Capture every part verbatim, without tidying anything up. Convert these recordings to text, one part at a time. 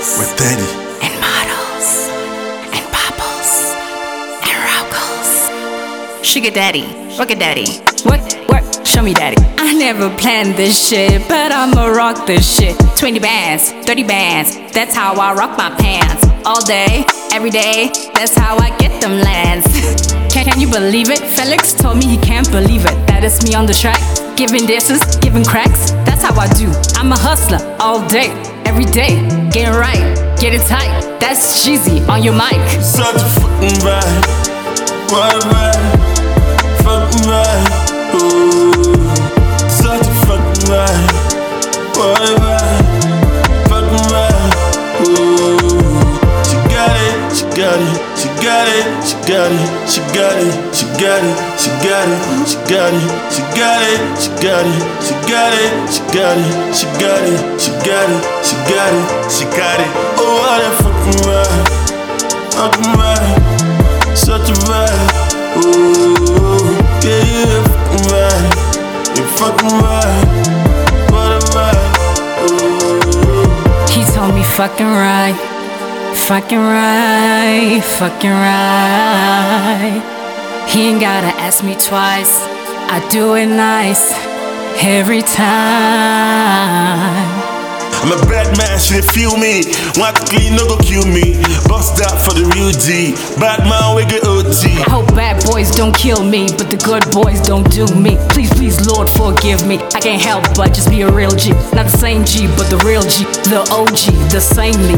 girls with daddy and models and popples and rocos. Sugar daddy, rocket daddy. Work, work, show me daddy. I never planned this shit, but I'ma rock this shit. twenty bands, thirty bands, that's how I rock my pants. All day, every day, that's how I get them lands. Can, can you believe it? Felix told me he can't believe it. That is me on the track, giving disses, giving cracks. That's how I do. I'm a hustler all day, every day. Get it right, get it tight. That's cheesy on your mic. Such a fucking vibe. What a vibe. Fucking vibe. Ooh. Such a fucking vibe. What a vibe. Fucking vibe. Ooh. She got it, she got it. She got it, she got it, she got it, she got it, she got it, she got it, she got it, she got it, she got it, she got it, she got it, she got it, she got it, she got it. Oh, what a fucking vibe, fucking vibe, such a vibe. Ooh, yeah, you a fucking vibe, you fucking vibe, what a vibe. Ooh. He told me fucking right. Fucking right, fucking right. He ain't gotta ask me twice. I do it nice every time. I'm a bad man, she didn't feel me. Want to clean, no go kill me. Bust out for the real G. Bad man, we get O T. I hope bad boys don't kill me, but the good boys don't do me. Please, please, Lord, forgive me. I can't help but just be a real G. Not the same G, but the real G. The O G, the same me.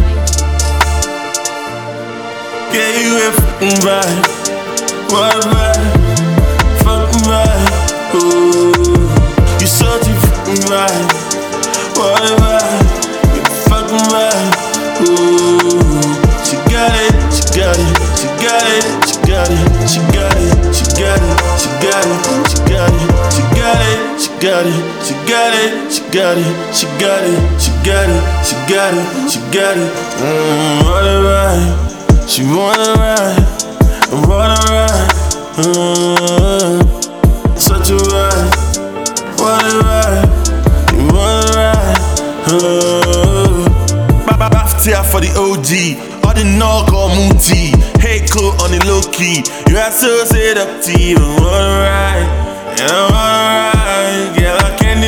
Yeah, you a fucking vibe. What a vibe. Fucking vibe. Ooh. You such a fucking vibe. What a vibe. You fucking vibe. Ooh. She got it, she got it, she got it, she got it, she got it, she got it, she got it, she got it, she got it, she got it, she got it, she got it, she got it, she got it, she got it, she got it. Mmm, what a vibe. She wanna ride, wanna ride, mm-hmm. Such a ride, what a ride, you wanna ride, mm-hmm. Baftia for the O G, all the knock or mooty, hey cool on the low key, you are so seductive, I wanna ride, and I wanna ride, girl I can't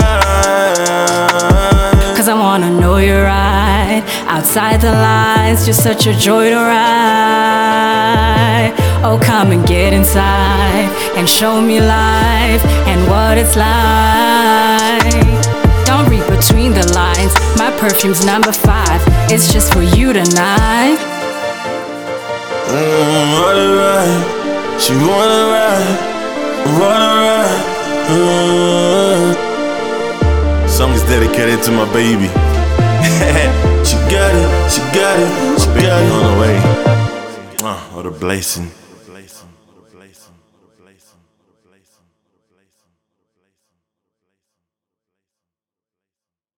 deny. Cause I wanna know you're right. Outside the lines, just such a joy to ride. Oh, come and get inside and show me life and what it's like. Don't read between the lines, my perfume's number five. It's just for you tonight. Mmm, what a ride. She wanna ride, wanna ride. Mm. Song is dedicated to my baby. She got it, she got it, she got it. On the way. Uh, what a blessing.